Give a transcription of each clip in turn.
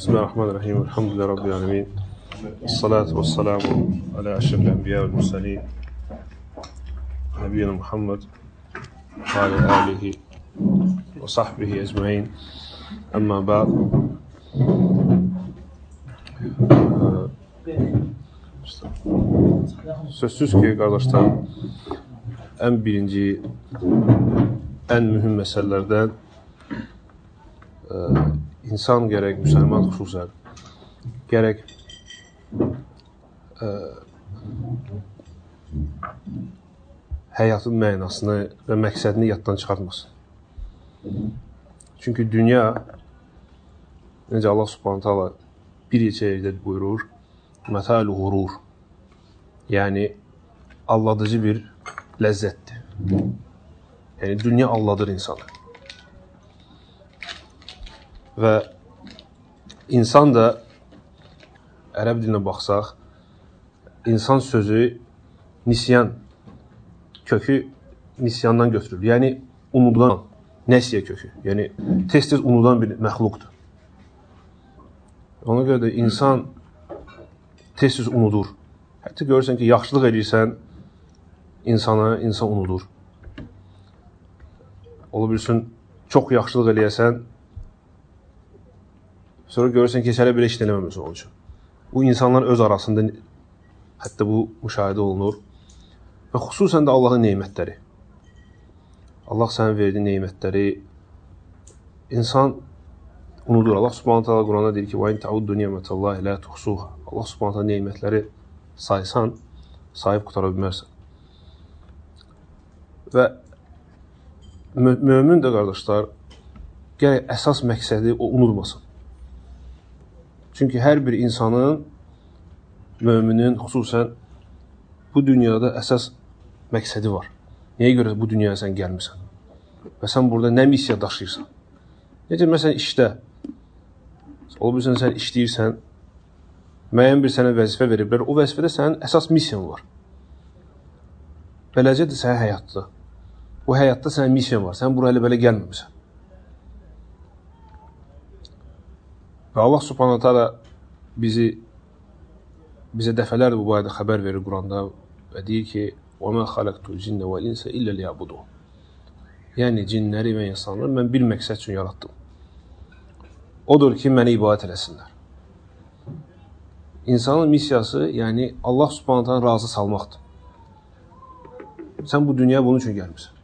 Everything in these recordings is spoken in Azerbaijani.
Bismillahirrahmanirrahim. Elhamdülillahi Rabbil alemin. Esselatu vesselamu ala eşrefil enbiya vel murselin. Nebiyyina Muhammed ve ala alihi ve sahbihi ecmaîn. Amma ba'd. Sözsüz ki, qardaşlar, ən birinci, ən mühüm məsələlərdən insan gərək, müsəlman xüsusən, gərək həyatın mənasını və məqsədini yaddan çıxartmasın. Çünki dünya, necə Allah Subhanahu taala bir neçə yerdə buyurur, mətəl-i qurur, yəni aldadıcı bir ləzzətdir. Yəni dünya aldadır insanı. Və insan da, ərəb dilinə baxsaq, insan sözü nisyan, kökü nisyandan götürülür. Yəni unudulan, nəsiyə kökü. Yəni tez-tez unudan bir məxluqdur. Ona görə də insan tez-tez unudur. Hətta görürsən ki, yaxşılıq edirsən insana, insan unudur. Ola bilsin, çox yaxşılıq eləyəsən, sonra görürsən ki, hələ belə işlənəməməsi onun üçün. Bu, insanlar öz arasında hətta bu müşahidə olunur. Və xüsusən də Allahın neymətləri. Allah sənə verdiyi neymətləri insan unudur. Allah Subhanahu taala Quranda deyir ki, وَاِنْ تَعُدُّ نِعْمَةَ اللّٰهِ لَا تُحْصُوهَا. Allah Subhanahu taala neymətləri saysan, sahib qutara bilmərsən. Və mömin də, qardaşlar, gərək əsas məqsədi o unutmasın. Çünki hər bir insanın, möminin xüsusən bu dünyada əsas məqsədi var. Nəyə görə bu dünyaya sən gəlmirsən? Və sən burada nə missiya daşıyırsan? Necə, məsələn, işdə. Ola bilsən, sən işləyirsən, müəyyən bir sənə vəzifə veriblər, o vəzifədə sənin əsas missiyan var. Beləcə də sənin həyatda. O həyatda sənin missiyan var. Sən bura elə belə gəlməmisən. Və Allah Subhanahu taala bizə dəfələrdir bu barədə xəbər verir Quranda və deyir ki, وَمَا خَلَقْتُ الْجِنَّ وَالْإِنْسَ إِلَّا لِيَعْبُدُونِ. Yəni, cinləri və insanları mən bir məqsəd üçün yaratdım. Odur ki, mənə ibadət eləsinlər. İnsanın missiyası, yəni Allah Subhanahu taala razı salmaqdır. Sən bu dünyaya bunun üçün gəlmirsən.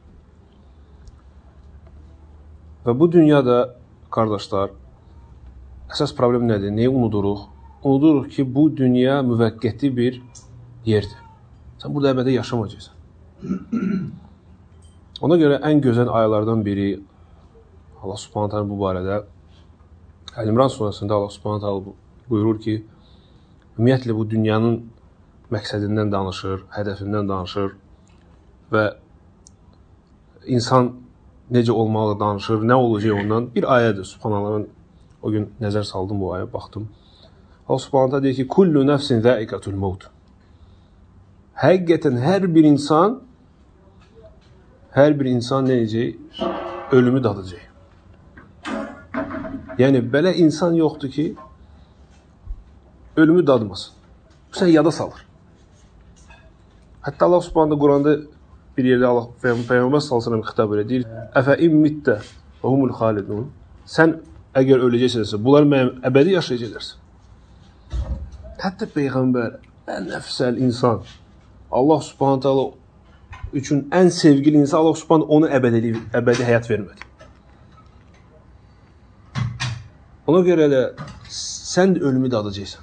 Və bu dünyada, qardaşlar, əsas problem nədir? Neyi unuduruq? Unuduruq ki, bu dünya müvəqqəti bir yerdir. Sən burada əbədi yaşamayacaqsan. Ona görə ən gözəl ayələrdən biri Allah Subhanahu taala bu barədə Əl-İmran surəsində Allah Subhanahu taala buyurur ki, ümumiyyətlə bu dünyanın məqsədindən danışır, hədəfindən danışır və insan necə olmalı danışır, nə olacaq ondan. Bir ayədir Subhanallahın. O gün nəzər saldım bu aya, baxdım. Allah Subhanahu taala deyir ki, kullu nefsin zâikatul maut. Həqiqətən hər bir insan nə edəcək? Ölümü dadacaq. Yəni belə insan yoxdur ki, ölümü dadmasın. Bu sən yada salır. Hətta Allah Subhanahu Quranda bir yerdə Allah Peyğəmbər sallallahu əleyhi və səlləm xitab edir. Əfə immittə və humul xalidun. Sən əgər öləcəksənsə, bunlar mənim əbədi yaşayacaqlarsa. Hətta Peyğəmbər, ən əfsəl insan, Allah Subhanahu taala üçün ən sevgili insan, Allah Subhanahu onu əbədi həyat vermədi. Ona görə də sən də ölümü dadacaqsan.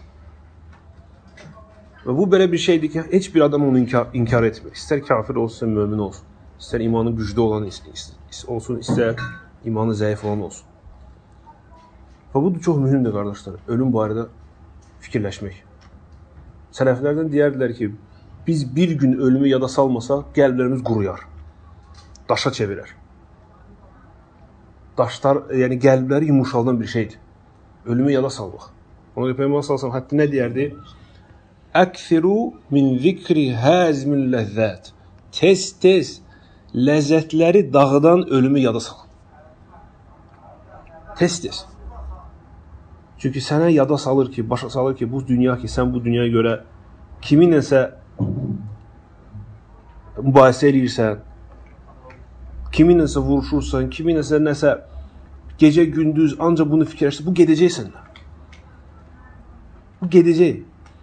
Və bu belə bir şeydir ki, heç bir adam onu inkar etmir. İstər kafir olsun, mömin olsun. İstər imanı güclü olan olsun, istər imanı zəif olan olsun. Və bu da çox mühümdür, qardaşlar, ölüm barədə fikirləşmək. Sələflərdən deyərdilər ki, biz bir gün ölümü yada salmasaq, qəlblərimiz quruyar, daşa çevirər. Daşlar, yəni qəlbləri yumuşaldan bir şeydir. Ölümü yada salmaq. Ona görə Peyğəmbər sallallahu əleyhi və səlləm hətta nə deyərdi? Əkthiru min zikri hazmin ləzzət. Tez-tez ləzzətləri dağıdan ölümü yada salın. Tez-tez. Çünki sənə yada salır ki, başa salır ki, bu dünya ki, sən bu dünyaya görə kiminləsə mübahisə edirsən, kiminləsə vuruşursan, kiminləsə nəsə gecə gündüz ancaq bunu fikirləşsən, bu gedəcək səndən. Bu gedəcək.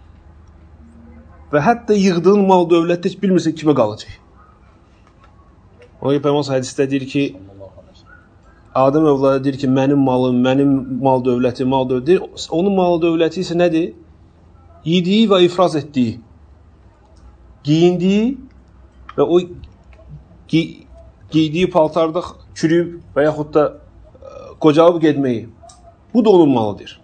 Və hətta yığdığın mal dövlətdə heç bilmirsən kimə qalacaq. Ona görə Peyğəmbər hədisdə deyir ki, Adəm övladı deyir ki, mənim malım, mənim mal dövləti. Onun mal dövləti isə nədir? Yediyi və ifraz etdiyi, giyindiyi və o giydiyi paltarda çürüyüb və yaxud da qocalıb getməyi. Bu da onun malıdır.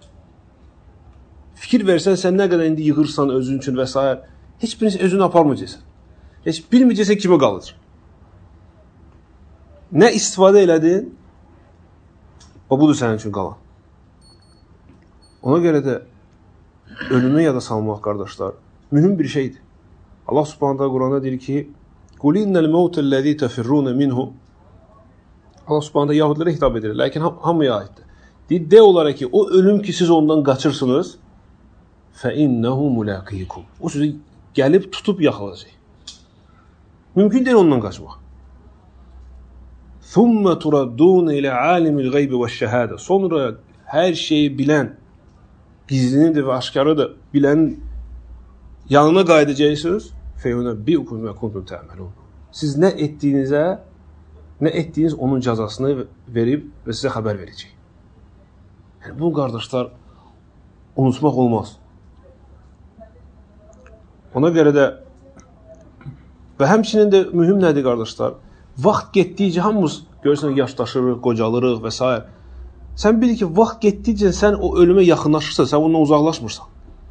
Fikir versən, sən nə qədər indi yığırsan özün üçün və s. Heç birisi özünü aparmayacaqsan. Heç bilməyəcəksən kimə qalır. Nə istifadə elədin, o budur sənin üçün qalan. Ona görə də ölümü yada salmaq, qardaşlar, mühüm bir şeydir. Allah Subhanahu Quranda deyir ki, قُلْ إِنَّ الْمَوْتَ الَّذ۪ي تَفِرُّونَ مِنْهُ Allah Subhanahu Yahudilərə hitap edir, lakin hamıya aiddir. Deyir, de olaraq ki, o ölüm ki, siz ondan qaçırsınız, فَاِنَّهُ مُلَاقِيكُمْ O sizi gəlib tutub yaxalacaq. Mümkün deyil ondan qaçmaq. ثُمَّ تُرَدُّونَ إِلَى عَالِمِ الْغَيْبِ وَالشَّهَادَ Sonra hər şeyi bilən, gizlinidir və aşkarıdır, bilən yanına qayıdacaqsınız. فَيُنَبِّئُكُمْ مَا كُنْتُمْ تَعْمَلُونَ Siz nə etdiyiniz onun cəzasını verib və sizə xəbər verəcək. Yəni, bu, qardaşlar, unutmaq olmaz. Ona görə də və həmçinin də mühüm nədir, qardaşlar? Vaxt getdikcə hamımız görürsən, yaşdaşırıq, qocalırıq və s. Sən bil ki, vaxt getdikcə sən o ölümə yaxınlaşırsan, sən ondan uzaqlaşmırsan.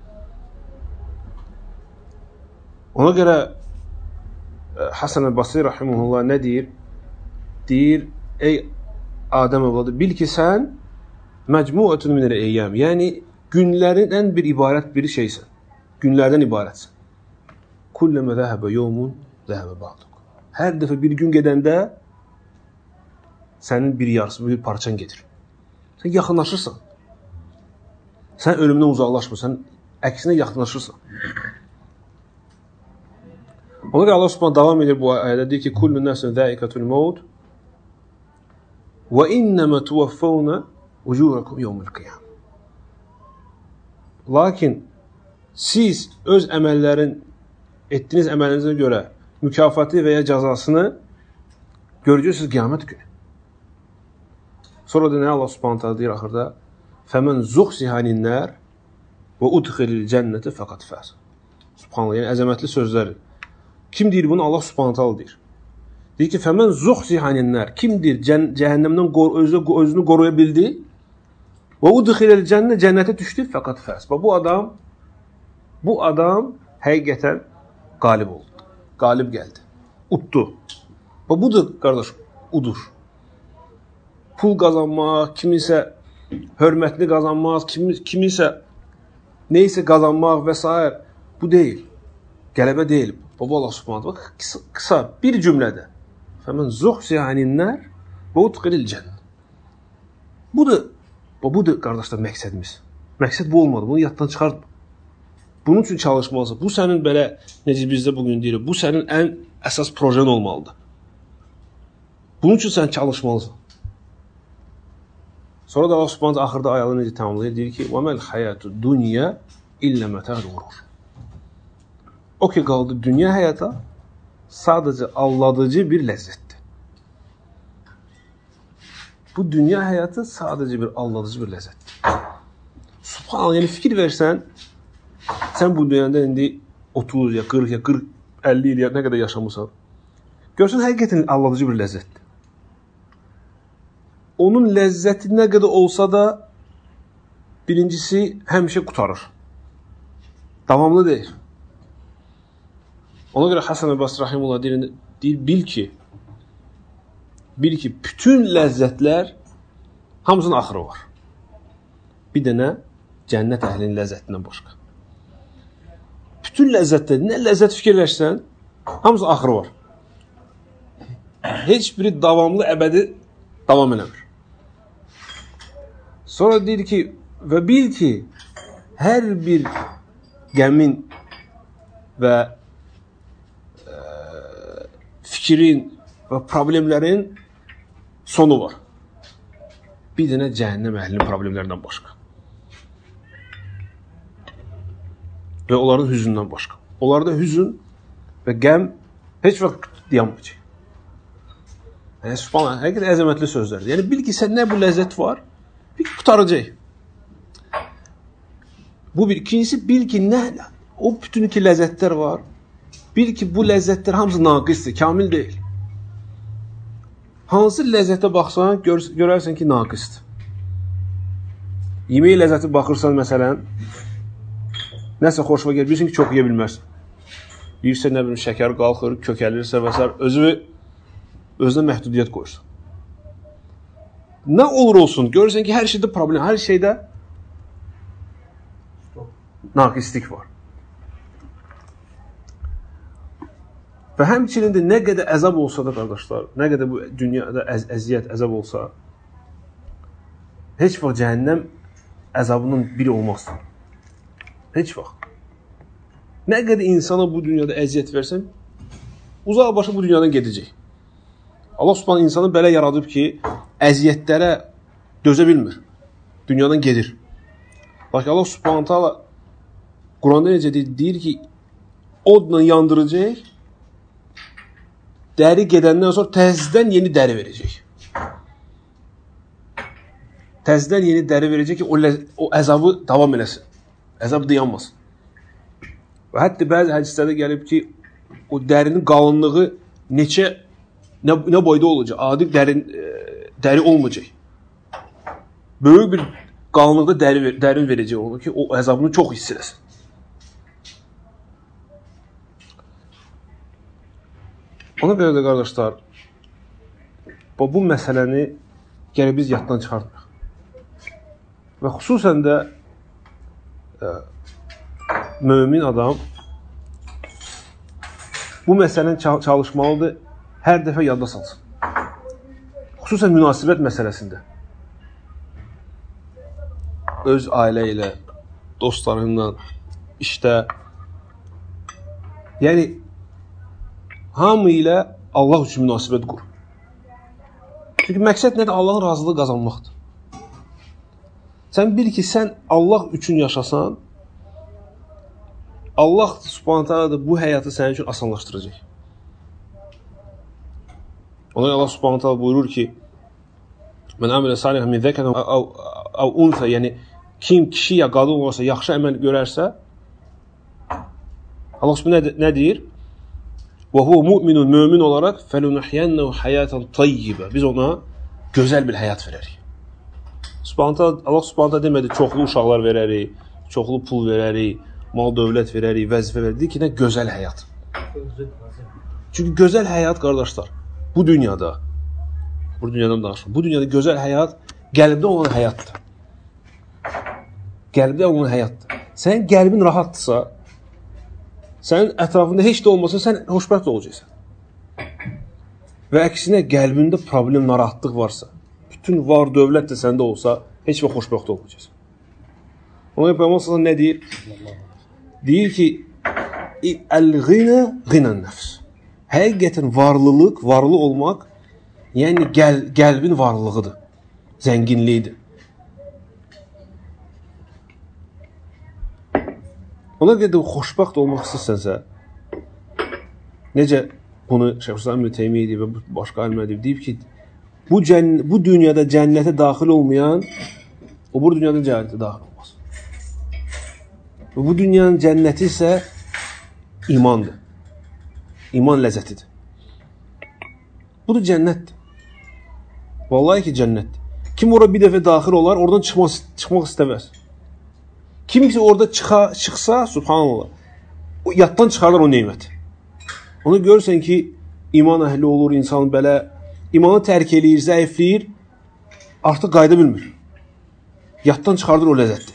Ona görə Hasan el-Basri rahimehullah nə deyir? Deyir, ey Adəm övladı, bil ki, sən məcmuətun minəl eyyam, yəni günlərindən bir ibarət bir şeysən. Günlərdən ibarətsən. Kulləmə zəhəbə yevmun zəhəbə ba'duk. Hər dəfə bir gün gedəndə sənin bir yarısı, bir parçan gedir. Sən yaxınlaşırsan. Sən ölümdən uzaqlaşmırsan, əksinə yaxınlaşırsan. Ona görə Allah Subhanahu davam edir bu ayədə, deyir ki, kullu nəfsin zəiqətul maut və innəmə tuvaffavna ucurakum yevmil qiyam. Lakin siz öz etdiyiniz əməlinizə görə mükafatı və ya cəzasını görəcəksiniz qiyamət günü. Sonra da nə Allah Subhanahu deyir axırda? Fəmən zuxsihanin nər və udxilil cənnəti fəqat fəz. Subhanallah, yəni əzəmətli sözlər. Kim deyir bunu? Allah Subhanahu deyir. Deyir ki, fəmən zuxsihanin nər. Kimdir cəhənnəmdən özünü qoruya bildi? Və udxilil cənnətə düşdü fəqat fəz. Bu adam həqiqətən qalib oldu. Qalib gəldi. Utdu. Və budur, qardaş, udur. Pul qazanmaq, kimisə hörmətli qazanmaq, kimisə neysə qazanmaq və s. Bu deyil. Qələbə deyil. Baba Allah Subhanahu qısa bir cümlədə. Fəmən zuxsihaninlər və udxilil cənnət. Budur, qardaşlar, məqsədimiz. Məqsəd bu olmadı. Bunu yaddan çıxartma. Bunun üçün çalışmalısan. Bu sənin belə, necə bizdə bugün deyirik, bu sənin ən əsas projen olmalıdır. Bunun üçün sən çalışmalısan. Sonra da Allah Subhanahu axırda ayələri necə tamamlayır? Deyir ki, وَمَا الْحَيَاتُ الدُّنْيَا إِلَّا مَتَاعُ الْغُرُورِ O ki qaldı dünya həyata sadəcə aldadıcı bir ləzzətdir. Bu dünya həyatı sadəcə bir aldadıcı bir ləzzətdir. Subhanallah, yəni fikir versən, sən bu dünyada indi 30 ya 40 ya 40, 50 il ya nə qədər yaşamısan. Görsən, həqiqətən aldadıcı bir ləzzətdir. Onun ləzzəti nə qədər olsa da birincisi həmişə qutarır. Davamlı deyil. Ona görə Hasan el-Basri rahimehullah deyir, bil ki, bütün ləzzətlər hamısının axırı var. Bir də nə? Cənnət əhlinin ləzzətindən başqa. Bütün ləzzətlər, nə ləzzət fikirləşsən, hamısı axırı var. Heç biri davamlı, əbədi davam eləmir. Sonra deyir ki, Və bil ki, hər bir qəmin və fikrin və problemlərin sonu var. Bir dənə cəhənnəm əhlinin problemlərindən başqa. Və onların hüzündən başqa. Onlarda hüzün və qəm heç vaxt dayanmayacaq. Yəni, subhanallah, həqiqətən əzəmətli sözlərdir. Yəni, bil ki, sən nə bu ləzzət var, bil ki, qutaracaq. Bu bir. İkincisi, bil ki, nə, o bütün ki, ləzzətlər var, bil ki, bu ləzzətlər hamısı naqisdir, kamil deyil. Hansı ləzzətə baxsan, görərsən ki, naqisdir. Yemək ləzzəti baxırsan, məsələn, nəsə xoşuma gəlir, bilirsin ki, çox yeyə bilmərsən. Yiyirsə, nə bilim, şəkər qalxır, kökəlirsə və s. Özünə məhdudiyyət qoyursan. Nə olur olsun, görürsən ki, hər şeydə problem, hər şeydə naqislik var. Və həmçinin də nə qədər əzab olsa da, qardaşlar, nə qədər bu dünyada əziyyət, əzab olsa, heç vaxt cəhənnəm əzabının biri olmaz. Heç vaxt. Nə qədər insana bu dünyada əziyyət versən, uzaq başı bu dünyadan gedəcək. Allah subhanə insanı belə yaradıb ki, əziyyətlərə dözə bilmir. Dünyadan gedir. Lakin Allah subhanə taala Quranda necə deyir ki, odla yandıracaq, dəri gedəndən sonra təzədən yeni dəri verəcək. Təzədən yeni dəri verəcək ki, o əzabı davam eləsin. Əzab dayanmasın. Və hətta bəzi hədislərdə gəlib ki, o dərinin qalınlığı nə boyda olacaq? Adi dəri olmayacaq. Böyük bir qalınlıqda dərin verəcək onu ki, o əzabını çox hiss eləsin. Ona görə də, qardaşlar, bu məsələni gərək biz yaddan çıxartmıq. Və xüsusən də mömin adam bu məsələni çalışmalıdır, hər dəfə yadda salsın. Xüsusən münasibət məsələsində. Öz ailə ilə, dostlarından, işdə. Yəni, hamı ilə Allah üçün münasibət qur. Çünki məqsəd nədir? Allahın razılığı qazanmaqdır. Sən bil ki, sən Allah üçün yaşasan, Allah subhanə teala da bu həyatı sənin üçün asanlaşdıracaq. Ona Allah subhanə teala buyurur ki, mən əmələ salihə min zəkən əv unfə, yəni kim kişi ya qadın olursa, yaxşı əməl görərsə, Allah subhanə nə deyir? Və huve mu'minun, mömin olaraq fəlunuhyənnəhu həyatan tayyibə. Biz ona gözəl bir həyat verərik. Allah subhanətə demədi, çoxlu uşaqlar verərik, çoxlu pul verərik, mal dövlət verərik, vəzifə verərik. Deyir ki, nə gözəl həyat. Çünki gözəl həyat, qardaşlar, bu dünyada, bu dünyadan danışma, bu dünyada gözəl həyat qəlbdə olan həyatdır. Qəlbdə olan həyatdır. Sənin qəlbin rahatdırsa, sənin ətrafında heç də olmasa, sən xoşbəxt olacaqsan. Və əksinə, qəlbində problem, narahatlıq varsa, bütün var dövlət də səndə olsa, heç və xoşbəxt olmayacaqsan. Ona Peyğəmbər sallallahu nə deyir? Deyir ki, əl-ğinə ğinən nəfs. Həqiqətən varlı olmaq, yəni qəlbin varlığıdır, zənginliyidir. Ona görə də xoşbəxt olmaq istəsənsə, necə bunu Şeyxülislam İbn Teymiyyə deyib və başqa alimlər deyib ki, bu dünyada cənnətə daxil olmayan, o bu dünyada cənnətə daxil olmaz. Və bu dünyanın cənnəti isə imandır. İman ləzzətidir. Bu da cənnətdir. Vallahi ki, cənnətdir. Kim ora bir dəfə daxil olar, oradan çıxmaq istəməz. Kimsə orada çıxsa, subhanallah, o yaddan çıxarlar o neymət. Onu görürsən ki, iman əhli olur, insan belə, imanı tərk eləyir, zəifləyir, artıq qayda bilmir. Yaddan çıxardır o ləzzətdir.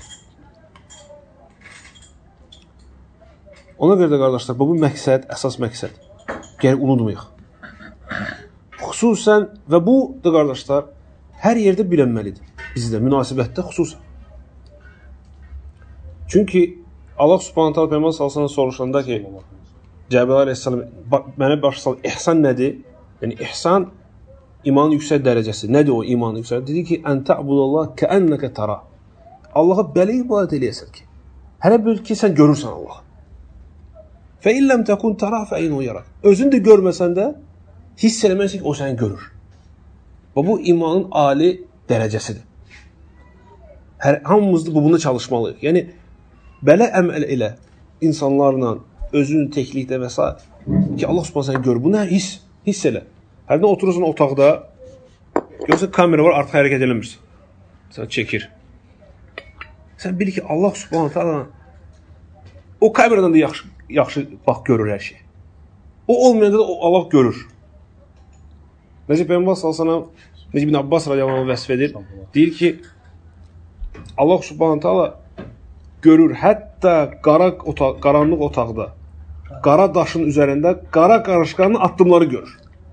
Ona görə də, qardaşlar, bu məqsəd, əsas məqsəd. Gərək unutmayıq. Xüsusən, və bu da, qardaşlar, hər yerdə bilənməlidir. Bizdə, münasibətdə xüsusən. Çünki Allah Subhanahu taala Peyğəmbər sallallahu soruşanda ki, Cəbrail əleyhissalam mənə başa sal, ihsan nədir? Yəni ihsan imanın yüksək dərəcəsi. Nədir o imanın yüksək? Dedi ki, "Ən ta'budallah kə'annaka tara." Allah'a belə ibadət eləyəsən ki, hələ bil ki, sən görürsən Allahı. Fə in ləm təkun tara fə innahu yarak. Özün də görməsən də hiss eləməlisən ki, o səni görür. Və bu imanın ali dərəcəsidir. Hamımız da bunda çalışmalıyıq. Yəni belə əməl elə insanlarla özünün təklikdə və s. ki, Allah Subhanahu səni görür. Bunu hiss elə. Hərdən oturursan otaqda, görürsən kamera var, artıq hərəkət eləmirsən. Sən çəkir. Sən bil ki, Allah Subhanahu taala o kameradan da yaxşı bax görür hər şey. O olmayanda da Allah görür. Necə Peyğəmbər sallallahu necə İbn Abbas radiyallahu anh vəsf edir? Deyir ki, Allah Subhanahu taala görür, hətta qaranlıq otaqda, qara daşın üzərində qara qarışqanın addımları görür.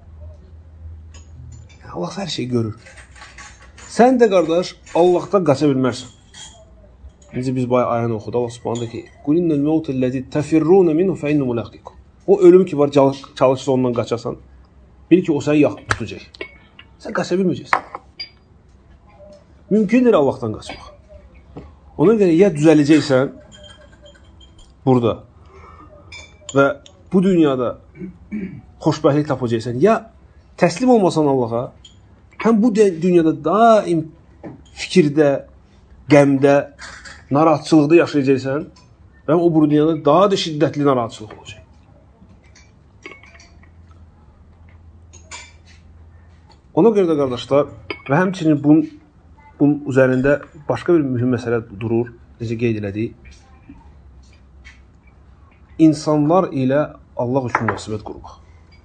Allah hər şeyi görür. Sən də qardaş Allahdan qaça bilmərsən. Necə biz bayaq ayəni oxudu. Allah Subhanahu ki, "Qulinnal mautullazi tafirruna minhu fa innahu mulaqikum." O ölüm ki var, çalışsa ondan qaçasan, bil ki o səni yaxıb tutacaq. Sən qaça bilməyəcəksən. Mümkündür Allahdan qaçmaq. Ona görə ya düzələcəksən burada və bu dünyada xoşbəxtlik tapacaqsan, ya təslim olmasan Allaha, həm bu dünyada daim fikirdə, qəmdə, narahatçılıqda yaşayacaqsan və o bu dünyada daha da şiddətli narahatçılıq olacaq. Ona görə də qardaşlar və həmçinin bunun üzərində başqa bir mühüm məsələ durur, necə qeyd elədik. İnsanlar ilə Allah üçün münasibət qurmaq.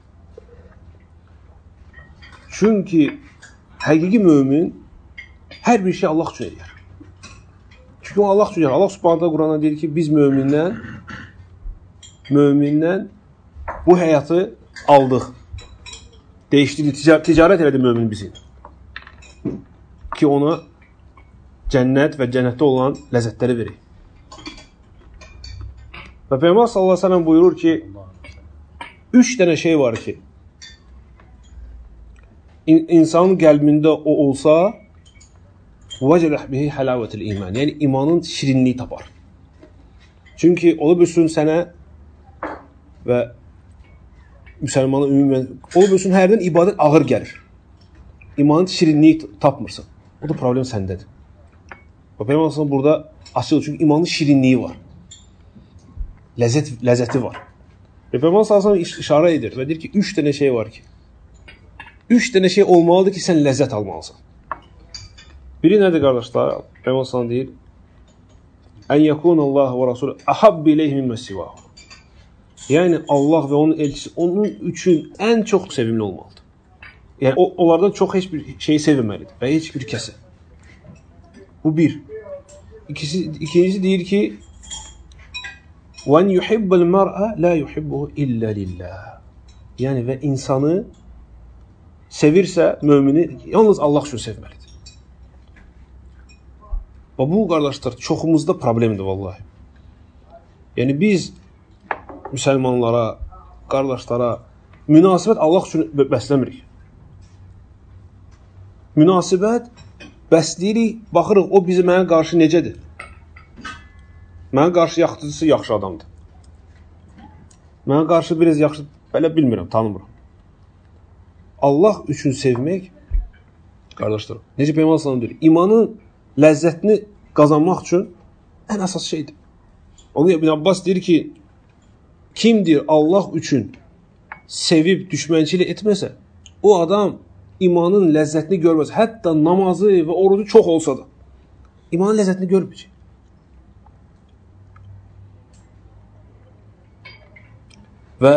Çünki həqiqi mömin hər bir şey Allah üçün edir. Çünki o Allah üçün edir. Allah Subhanahu Qur'anda deyir ki, biz mömindən bu həyatı aldıq. Değişdirdi, ticarət elədi mömin bizim. Ki ona cənnət və cənnətdə olan ləzzətləri verir. Və Peyğəmbər sallallahu əleyhi və səlləm buyurur ki, 3 dənə şey var ki, insanın qəlbində o olsa, vəcələh bihi həlavətil iman. Yəni imanın şirinliyi tapar. Çünki ola bilsin sənə və müsəlmana ümumən, ola bilsin hərdən ibadət ağır gəlir. İmanın şirinliyi tapmırsan. O da problem səndədir. Və Peyğəmbər sallallahu burada açılır. Çünki imanın şirinliyi var. Ləzzəti var. Və Peyğəmbər sallallahu işarə edir və deyir ki, 3 dənə şey var ki, 3 dənə şey olmalıdır ki, sən ləzzət almalısan. Biri nədir qardaşlar? Peyğəmbər sallallahu deyir, "Ən yekunallahu və rasul ahabbi ilayhi mimma sivahu." Yəni Allah və onun elçisi onun üçün ən çox sevimli olmalıdır. Yəni onlardan çox heç bir şeyi sevməməlidir və heç bir kəsi. Bu bir. İkincisi deyir ki, "Wan yuhibbul mar'a la yuhibbuhu illa lillah." Yəni və insanı sevirsə mömini yalnız Allah üçün sevməlidir. Və bu qardaşlar çoxumuzda problemdir vallahi. Yəni biz müsəlmanlara, qardaşlara münasibət Allah üçün bəsləmirik. Münasibət bəsləyirik, baxırıq o bizi mənə qarşı necədir? Mənə qarşı yaxşısı yaxşı adamdır. Mənə qarşı biraz yaxşı, belə bilmirəm, tanımıram. Allah üçün sevmək, qardaşlar, necə Peyğəmbər sallallahu deyir, imanın ləzzətini qazanmaq üçün ən əsas şeydir. Onu İbn Abbas deyir ki, kimdir Allah üçün sevib düşmənçilik etməsə, o adam imanın ləzzətini görməz. Hətta namazı və orucu çox olsa da, imanın ləzzətini görməyəcək. Və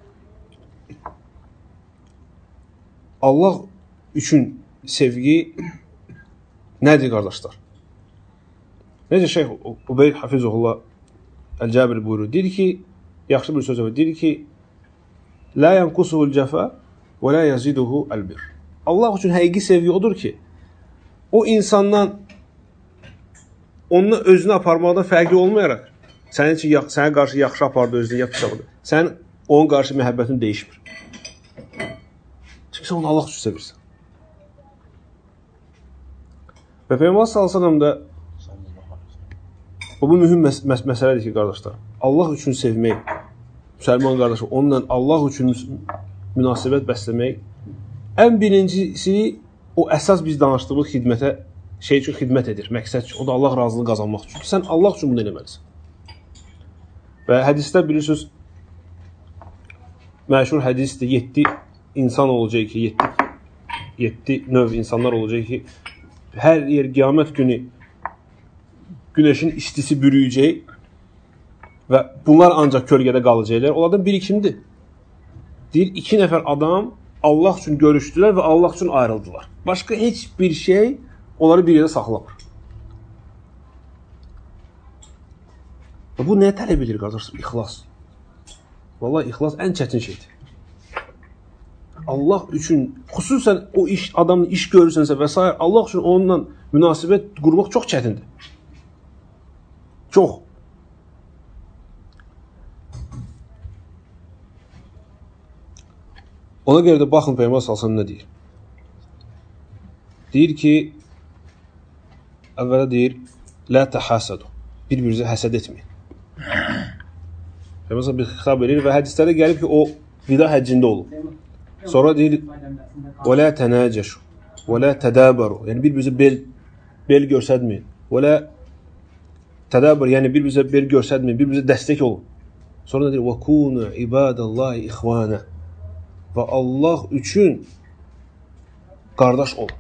Allah üçün sevgi nədir qardaşlar? Necə Şeyx Ubeyd Hafizullah Əl-Cəbir buyurur, deyir ki, yaxşı bir söz var, deyir ki, "La yanqusuhul cəfa və la yaziduhu el-bir." Allah üçün həqiqi sevgi odur ki, o insandan onunla özünü aparmaqdan fərqi olmayaraq, sənə qarşı yaxşı apardı özünü, ya pis apardı. Sən onun qarşı məhəbbətin dəyişmir. Çünki sən onu Allah üçün sevirsən. Və Peyğəmbər sallallahu da bu mühüm məsələdir ki, qardaşlar, Allah üçün sevmək, müsəlman qardaşı, onunla Allah üçün münasibət bəsləmək, ən birincisi o əsas biz danışdığımız xidmətə, şey üçün xidmət edir, məqsəd üçün, o da Allah razılığı qazanmaq üçün. Sən Allah üçün bunu eləməlisən. Və hədisdə bilirsiniz, məşhur hədisdir, 7 insan olacaq ki, 7 növ insanlar olacaq ki, hər yer qiyamət günü günəşin istisi bürüyəcək və bunlar ancaq kölgədə qalacaqlar. Onlardan biri kimdir? Deyir, 2 nəfər adam Allah üçün görüşdülər və Allah üçün ayrıldılar. Başqa heç bir şey onları bir yerdə saxlamır. Bu nəyə tələb edir, qardaşlar? İxlas. Vallahi ixlas ən çətin şeydir. Allah üçün, xüsusən o adamın iş görürsənsə və s. Allah üçün onunla münasibət qurmaq çox çətindir. Çox. Ona görə də baxın Peyğəmbər sallallahu əleyhi və səlləm nə deyir? Deyir ki, əvvələ deyir, la tahasadu. Bir-birinizə həsəd etməyin. Peyğəmbər bir xitab edir və hədislərdə gəlib ki, o vida həccində olub. Sonra deyir, və la tənəcəşu, və la tədəbəru. Yəni bir-birinizə bel görsətməyin. Və la tədəbər, yəni bir-birinizə bel görsətməyin, bir-birinizə dəstək olun. Sonra deyir, və kunu ibadallahi ixvanə. Və Allah üçün qardaş olun.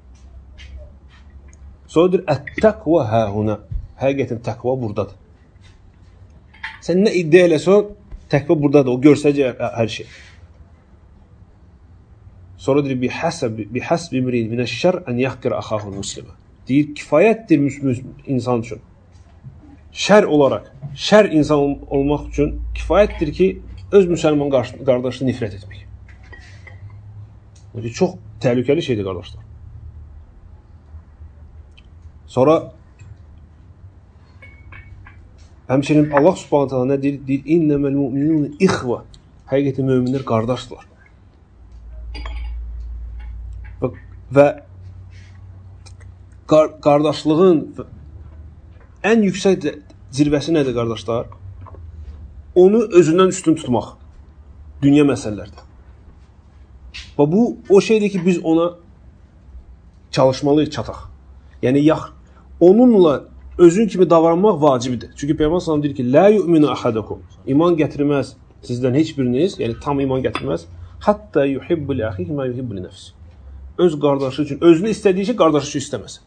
Sonra deyir, ət-təqvə həhunə. Həqiqətən təqva buradadır. Sən nə iddia eləsən, təqva buradadır, o görsəcək hər şey. Sonra deyir, bihəsb imrin minəşşər ən yəhqir axahul muslimə. Deyir, kifayətdir insan üçün. Şər olaraq, şər insan olmaq üçün kifayətdir ki, öz müsəlman qardaşını nifrət etmək. Çox təhlükəli şeydir, qardaşlar. Sonra həmçinin Allah subhanahu ta'ala nə deyir? Deyir, innəməl müminun ixvə. Həqiqətən möminlər qardaşdırlar. Və qardaşlığın ən yüksək zirvəsi nədir, qardaşlar? Onu özündən üstün tutmaq. Dünya məsələlərdə. Və bu, o şeydir ki, biz ona çalışmalıyıq, çataq. Yəni, onunla özün kimi davranmaq vacibidir. Çünki Peyğəmbər sallallahu deyir ki, la yu'minu ahadakum. İman gətirməz sizdən heç biriniz, yəni tam iman gətirməz. Hatta yuhibbu li axihi ma yuhibbu li nefsi. Öz qardaşı üçün, özünü istədiyi şey qardaşı üçün istəməz.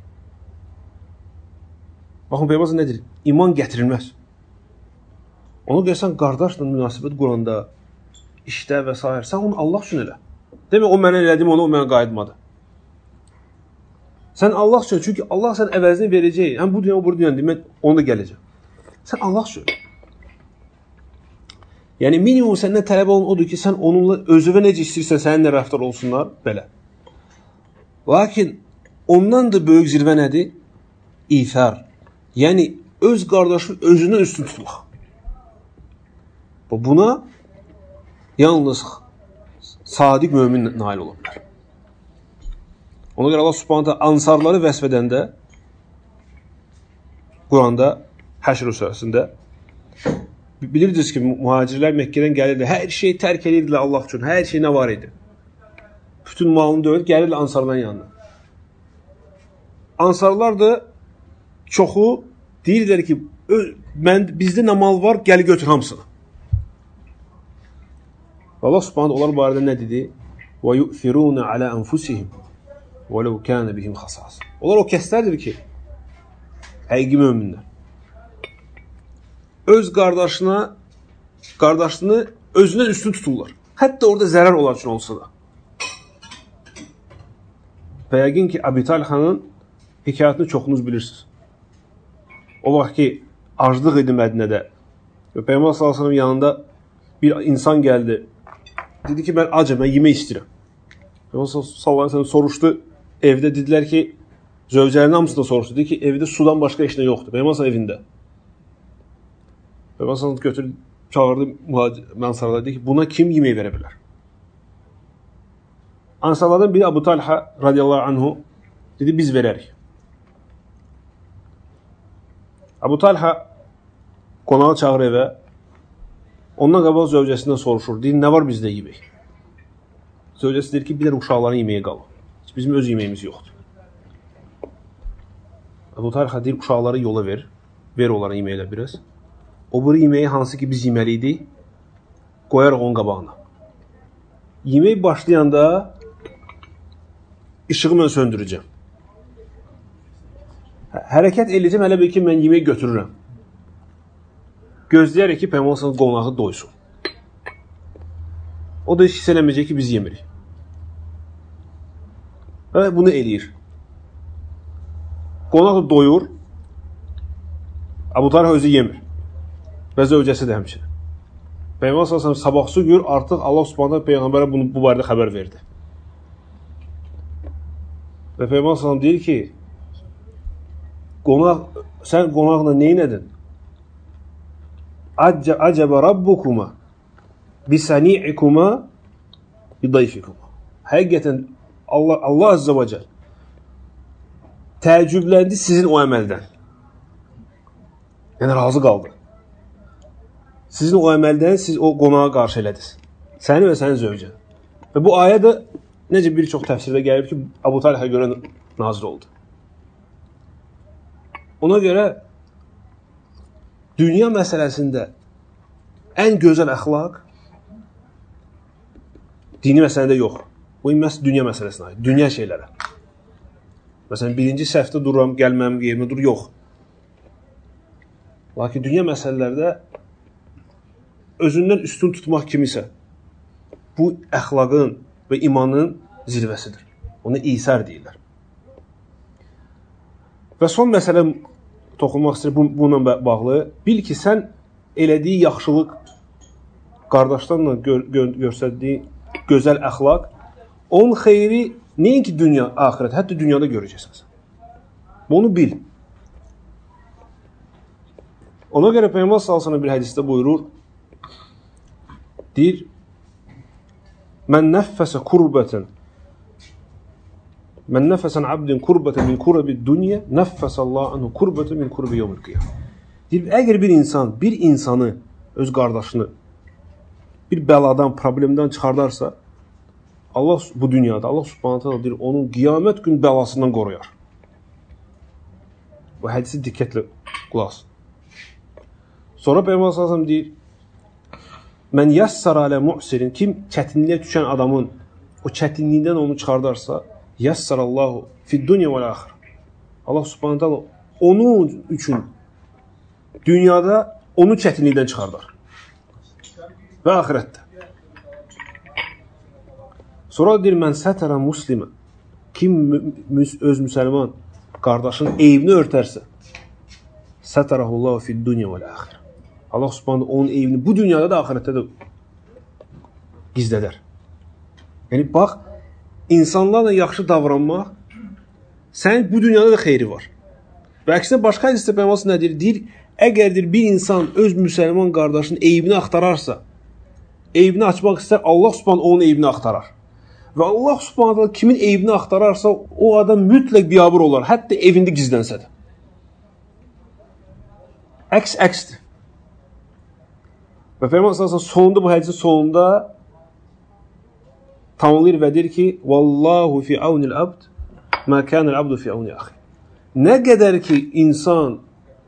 Baxın, Peyğəmbər nə deyir? İman gətirilməz. Ona görə sən qardaşla münasibət quranda, işdə və s. sən onu Allah üçün elə. Demək, o mənə elədim, o mənə qayıtmadı. Sən Allah üçün, çünki Allah sən əvəzini verəcək. Həm bu dünya, bu dünya, demək, onu da gələcək. Sən Allah üçün. Yəni, minimum səndən tələb olan odur ki, sən onunla özüvə necə istəyirsən, səninlə rəftar olsunlar, belə. Lakin, ondan da böyük zirvə nədir? İthar. Yəni, öz qardaşı özünə üstün tutmaq. Buna yalnız sadiq mömin nail ola bilər. Ona görə Allah subhanahu ta'ala ansarları vəsf edəndə Quranda, Həşr surəsində bilirdiniz ki, mühacirlər Məkkədən gəlirdi, hər şeyi tərk edirdilər Allah üçün, hər şey nə var idi? Bütün malını döyüb, gəlirdi ansarların yanına. Ansarlar da çoxu deyirlər ki, bizdə nə mal var, gəli götür hamısını. Allah subhanahu onlar barədə nə dedi? وَيُؤْثِرُونَ عَلَى أَنْفُسِهِمْ وَلَوْ كَانَ بِهِمْ خَصَاصٍ. Onlar o kəslərdir ki, həqiqi möminlər. Öz qardaşını özündən üstün tuturlar. Hətta orada zərər olan üçün olsa da. Və yəqin ki, Əbi Talhanın hekayətini çoxunuz bilirsiniz. O vaxt ki, aclıq idi Mədinədə. Peyğəmbər sallallahu əleyhi və səlləm yanında bir insan gəldi. Dedi ki, mən acım, mən yemək istəyirəm. Peyğəmbər sallallahu əleyhi və səlləm soruşdu, evdə dedilər ki, Zövcələrin hamısını soruşdu. Dedi ki, evdə sudan başqa işlə yoxdur. Peyğəmbər evində. Peyğəmbər götürüb çağırdı Ənsarlara, dedi ki, buna kim yemək verə bilər? Ənsarlardan biri Əbu Talha radiyallahu anhu dedi, biz verərik. Əbu Talha qonağı çağır evə. Ondan qabaq zövcəsindən soruşur. Deyir, nə var bizdə yemək? Zövcəsi deyir ki, bir də uşaqların yeməyi qalır. Bizim öz yeməyimiz yoxdur. Əbu Talha deyir, uşaqları yola ver. Ver onlara yeməklə biraz. O bir yeməyi hansı ki biz yeməliydik, qoyarıq onun qabağına. Yemək başlayanda işığı mən söndürəcəm. Hərəkət eləyəcəm, hələ bir ki, mən yemək götürürəm. Gözləyərək ki, Peyğəmbər qonağı doysun. O da heç hiss eləməyəcək ki, biz yemirik. Və bunu eləyir. Qonaq da doyur. Əbu Talha özü yemir. Və zövcəsi də həmçinin. Peyğəmbər sallallahu sabahsı gün artıq Allah Subhanahu Peyğəmbərə bu barədə xəbər verdi. Və Peyğəmbər sallallahu deyir ki, sən qonaqla nə edin? Acəbə rabbukuma bisani'ikuma bidayfikuma. Həqiqətən Allah Azza və Cəl təəccübləndi sizin o əməldən. Yəni, razı qaldı. Sizin o əməldən siz o qonağa qarşı elədiniz. Səni və sənin zövcən. Və bu ayə də necə bir çox təfsirdə gəlib ki, Əbu Talhaya görə nazil oldu. Ona görə dünya məsələsində ən gözəl əxlaq dini məsələdə yox. Bu məhz dünya məsələsinə aid. Dünya şeylərə. Məsələn, birinci səhvdə dururam, gəlməm, yerimə dur, yox. Lakin dünya məsələlərdə özündən üstün tutmaq kimisə bu əxlaqın və imanın zirvəsidir. Ona İsar deyirlər. Və son məsələ toxunmaq istəyir bununla bağlı. Bil ki, sən elədiyi yaxşılıq, qardaşlarla göstərdiyi gözəl əxlaq, onun xeyri nəinki dünya, axirət, hətta dünyada görəcəksən. Bunu bil. Ona görə Peyğəmbər sallallahu bir hədisdə buyurur, deyir, mən nəffəsə kurbətən Mən nəfəsən abdin kurbətən min kurəbi dünya, nəffəsəllahu anhu kurbətən min kurəbi yevmil qiyam. Deyir, əgər bir insanı, öz qardaşını bir bəladan, problemdən çıxardarsa, Allah bu dünyada, Allah subhanahu ta'ala deyir, onun qiyamət gün bəlasından qoruyar. Bu hədisi diqqətlə qulaq asın. Sonra Peyğəmbər sallallahu deyir, mən yassara alə mu'sirin, kim çətinliyə düşən adamın o çətinliyindən onu çıxardarsa, yassarallahu fid dunya vel axir. Allah subhanahu ta'ala onun üçün dünyada onu çətinlikdən çıxardar. Və axirətdə. Sonra deyir, mən sətərə muslimə, kim öz müsəlman qardaşın eyibini örtərsə, sətərəhullahu fid dunya vel axir. Allah subhanahu onun eyibini bu dünyada da axirətdə də gizlədər. Yəni, bax, insanlarla yaxşı davranmaq, sənin bu dünyada da xeyri var. Və əksinə başqa hədisdə Peyğəmbər nə deyir? Deyir, əgər bir insan öz müsəlman qardaşının eyibini axtararsa, eyibini açmaq istər, Allah subhanahu onun eyibini axtarar. Və Allah subhanahu kimin eyibini axtararsa, o adam mütləq biabır olar, hətta evində gizlənsə də. Əksdir. Və Peyğəmbər sonunda, bu hədisin sonunda tamamlayır və deyir ki, Wallahu fi avnil abd, mə kənəl abdu fi avni axi. Nə qədər ki, insan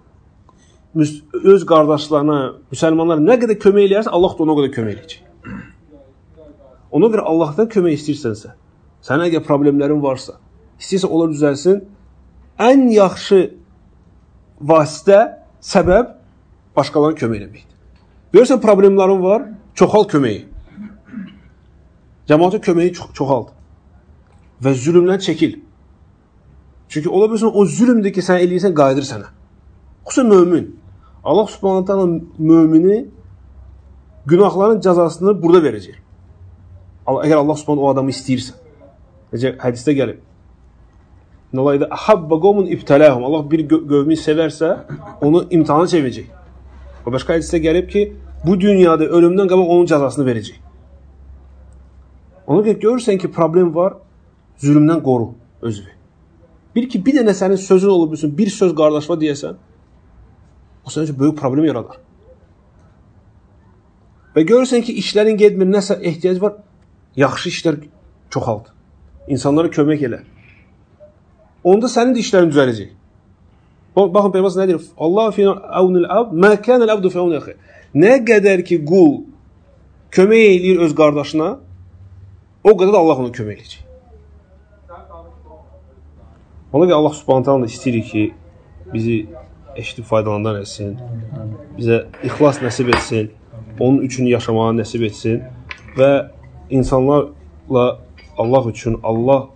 öz qardaşlarına, müsəlmanlara nə qədər kömək eləyərsə, Allah da ona qədər kömək eləyəcək. Ona görə Allahdan kömək istəyirsənsə, sənin əgər problemlərin varsa, istəyirsə onlar düzəlsin, ən yaxşı vasitə, səbəb başqalarına kömək eləməkdir. Görürsən, problemlərin var, çoxal köməyi. Cəmaata köməyi çoxaldı. Və zülümdən çəkil. Çünki ola bilirsən, o zülümdür ki, sən eləyirsən, qayıdır sənə. Xüsusən mömin. Allah subhanahu ta'ala mömini günahların cəzasını burada verəcək. Əgər Allah subhanahu o adamı istəyirsə. Necə hədisdə gəlib. Nəlayda ahabba qomun ibtələhum. Allah bir qövmü sevərsə, onu imtihana çevirəcək. Və başqa hədisdə gəlib ki, bu dünyada ölümdən qabaq onun cəzasını verəcək. Ona görə görürsən ki, problem var, zülmdən qoru özünü. Bir ki, bir dənə sənin sözün olub, bir söz qardaşıma deyəsən, o sənin üçün böyük problem yaradar. Və görürsən ki, işlərin gedmir, nəsə ehtiyac var, yaxşı işlər çoxaldı. İnsanlara kömək elə. Onda sənin də işlərin düzələcək. Baxın, Peyğəmbər nə deyir? Allah fi aunil abd, ma kana al-abdu fi auni axi. Nə qədər ki, qul kömək eləyir öz qardaşına, o qədər də Allah ona kömək eləyəcək. Ona görə Allah Subhanahu taala istəyir ki, bizi eşidib faydalandan etsin, bizə ixlas nəsib etsin, onun üçün yaşamağı nəsib etsin və insanlarla Allah üçün, Allah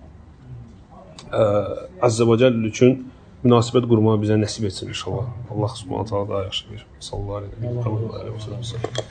Azza və Cəll üçün münasibət qurmağı bizə nəsib etsin inşallah. Allah Subhanahu taala daha yaxşı bilir. Sallallahu əleyhi və səlləm.